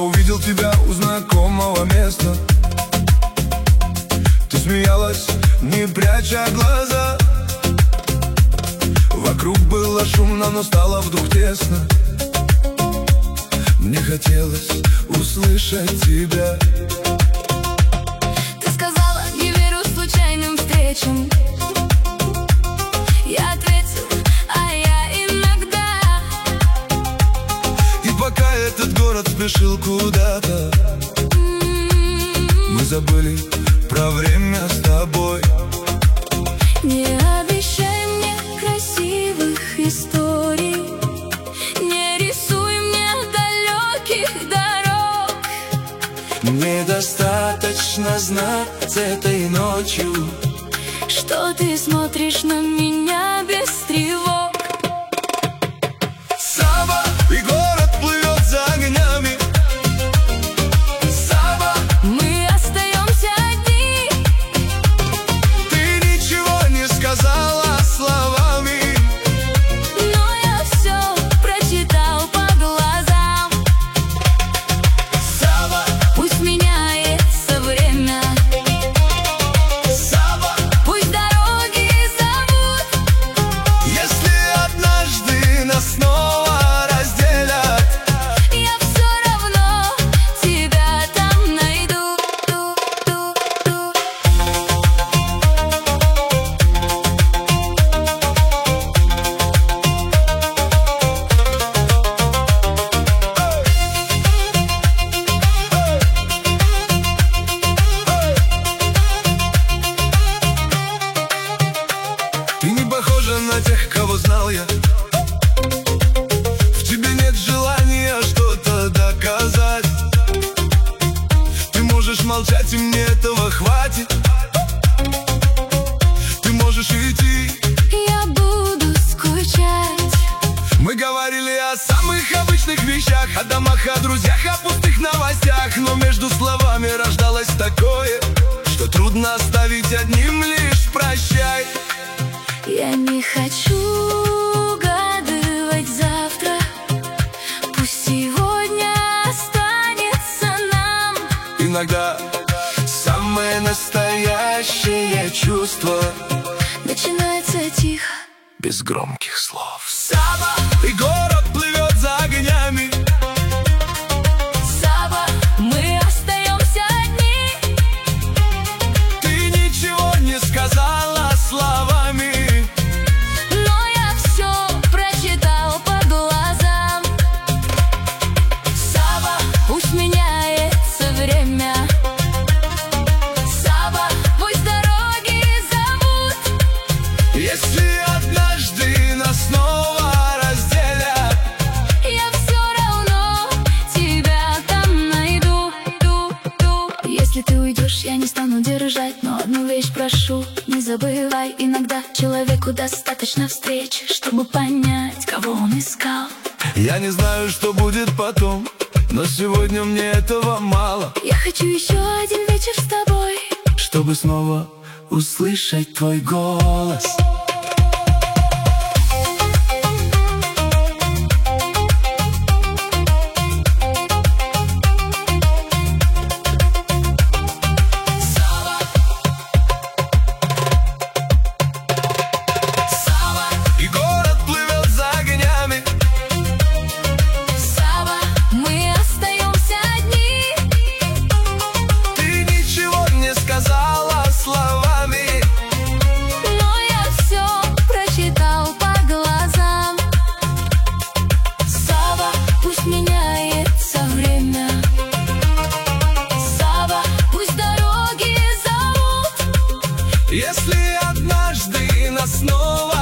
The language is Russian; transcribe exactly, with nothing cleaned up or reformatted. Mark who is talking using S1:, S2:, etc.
S1: увидел тебя у знакомого места. Ты смеялась, не пряча глаза. Вокруг было шумно, но стало вдруг тесно. Мне хотелось услышать тебя.
S2: Ты сказала, не верю случайным встречам. Я ответил, а я иногда.
S1: И пока этот город спешил куда-то, мы забыли про время с тобой.
S2: Не обещай мне красивых историй, не рисуй мне далеких дорог.
S1: Мне достаточно знать этой ночью,
S2: что ты смотришь на меня без тревог.
S1: Сава, и город плывет за огнями. Сава,
S2: мы остаемся одни.
S1: ты ничего не сказала словами,
S2: Но я все прочитал по глазам.
S1: Сава,
S2: Пусть меняется время,
S1: Сава,
S2: пусть дороги зовут.
S1: если однажды нас снова разделят,
S2: Я все равно тебя там найду.
S1: ты не похожа на тех, кого знал я. В тебе нет желания что-то доказать. Ты можешь молчать, и мне этого хватит. Ты можешь идти.
S2: Я буду скучать.
S1: Мы говорили о самых обычных вещах, о домах, о друзьях, о пустых новостях. Но между словами рождалось такое, что трудно оставить одним лишь «прощай».
S2: Я не хочу угадывать завтра. Пусть сегодня останется нам.
S1: Иногда самое настоящее чувство
S2: Начинается тихо,
S1: без громких слов. Сава, и город плывет за огнями.
S2: Сава, мы остаемся одни.
S1: Ты ничего не сказала словами,
S2: Но я все прочитал по глазам.
S1: Сава,
S2: Пусть меняется время. Сава, пусть дороги зовут.
S1: если однажды нас снова разделят,
S2: Я все равно тебя там найду. Если ты уйдешь, я не стану держать. Но одну вещь прошу, не забывай. Иногда человеку достаточно встречи, чтобы понять, кого он искал.
S1: я не знаю, что будет потом, но сегодня мне этого мало,
S2: Я хочу еще один вечер с тобой,
S1: чтобы снова услышать твой голос. И город плывет за огнями.
S2: Сава, мы остаемся одни.
S1: Ты ничего не сказала словами,
S2: Но я все прочитал по глазам. Сава, пусть меняется время. Сава, пусть дороги зовут.
S1: если однажды нас снова